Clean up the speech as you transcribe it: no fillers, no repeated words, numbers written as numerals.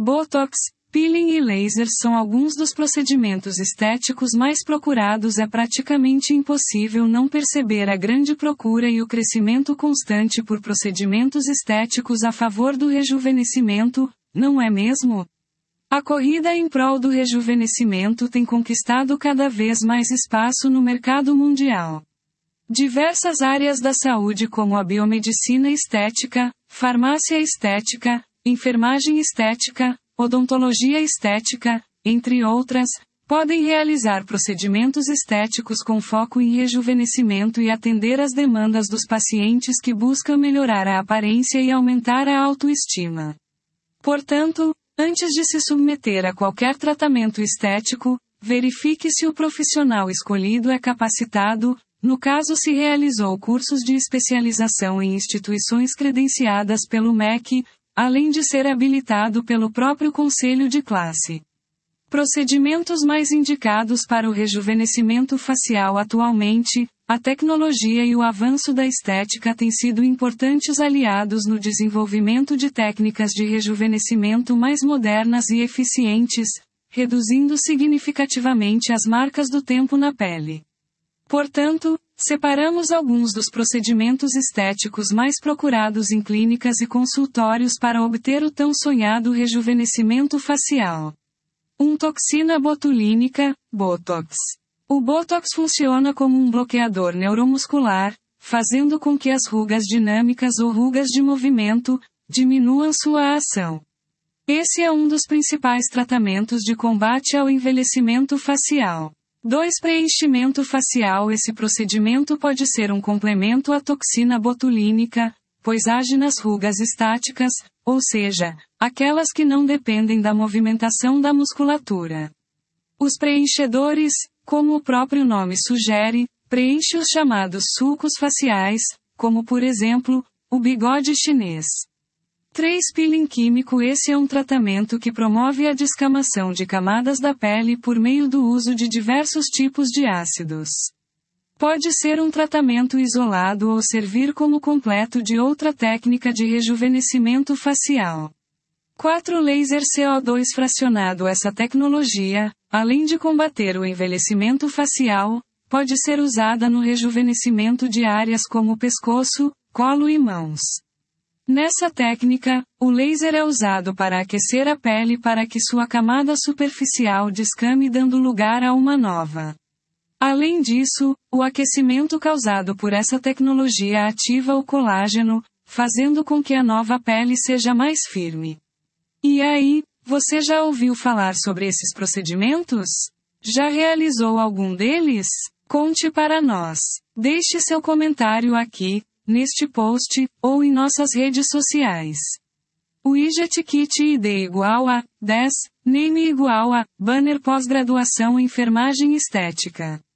Botox, peeling e laser são alguns dos procedimentos estéticos mais procurados. É praticamente impossível não perceber a grande procura e o crescimento constante por procedimentos estéticos a favor do rejuvenescimento, não é mesmo? A corrida em prol do rejuvenescimento tem conquistado cada vez mais espaço no mercado mundial. Diversas áreas da saúde, como a biomedicina estética, farmácia estética, enfermagem estética, odontologia estética, entre outras, podem realizar procedimentos estéticos com foco em rejuvenescimento e atender às demandas dos pacientes que buscam melhorar a aparência e aumentar a autoestima. Portanto, antes de se submeter a qualquer tratamento estético, verifique se o profissional escolhido é capacitado, no caso se realizou cursos de especialização em instituições credenciadas pelo MEC, além de ser habilitado pelo próprio conselho de classe. Procedimentos mais indicados para o rejuvenescimento facial atualmente, a tecnologia e o avanço da estética têm sido importantes aliados no desenvolvimento de técnicas de rejuvenescimento mais modernas e eficientes, reduzindo significativamente as marcas do tempo na pele. Portanto, separamos alguns dos procedimentos estéticos mais procurados em clínicas e consultórios para obter o tão sonhado rejuvenescimento facial. Toxina botulínica, Botox. O Botox funciona como um bloqueador neuromuscular, fazendo com que as rugas dinâmicas ou rugas de movimento diminuam sua ação. Esse é um dos principais tratamentos de combate ao envelhecimento facial. 2. Preenchimento facial. Esse procedimento pode ser um complemento à toxina botulínica, pois age nas rugas estáticas, ou seja, aquelas que não dependem da movimentação da musculatura. Os preenchedores, como o próprio nome sugere, preenchem os chamados sulcos faciais, como por exemplo, o bigode chinês. 3. Peeling químico. Esse é um tratamento que promove a descamação de camadas da pele por meio do uso de diversos tipos de ácidos. Pode ser um tratamento isolado ou servir como completo de outra técnica de rejuvenescimento facial. 4. Laser CO2 fracionado. Essa tecnologia, além de combater o envelhecimento facial, pode ser usada no rejuvenescimento de áreas como pescoço, colo e mãos. Nessa técnica, o laser é usado para aquecer a pele para que sua camada superficial descame, dando lugar a uma nova. Além disso, o aquecimento causado por essa tecnologia ativa o colágeno, fazendo com que a nova pele seja mais firme. E aí, você já ouviu falar sobre esses procedimentos? Já realizou algum deles? Conte para nós. Deixe seu comentário aqui, neste post, ou em nossas redes sociais. Widget Kit ID igual a 10, Name igual a Banner Pós-graduação em Enfermagem Estética.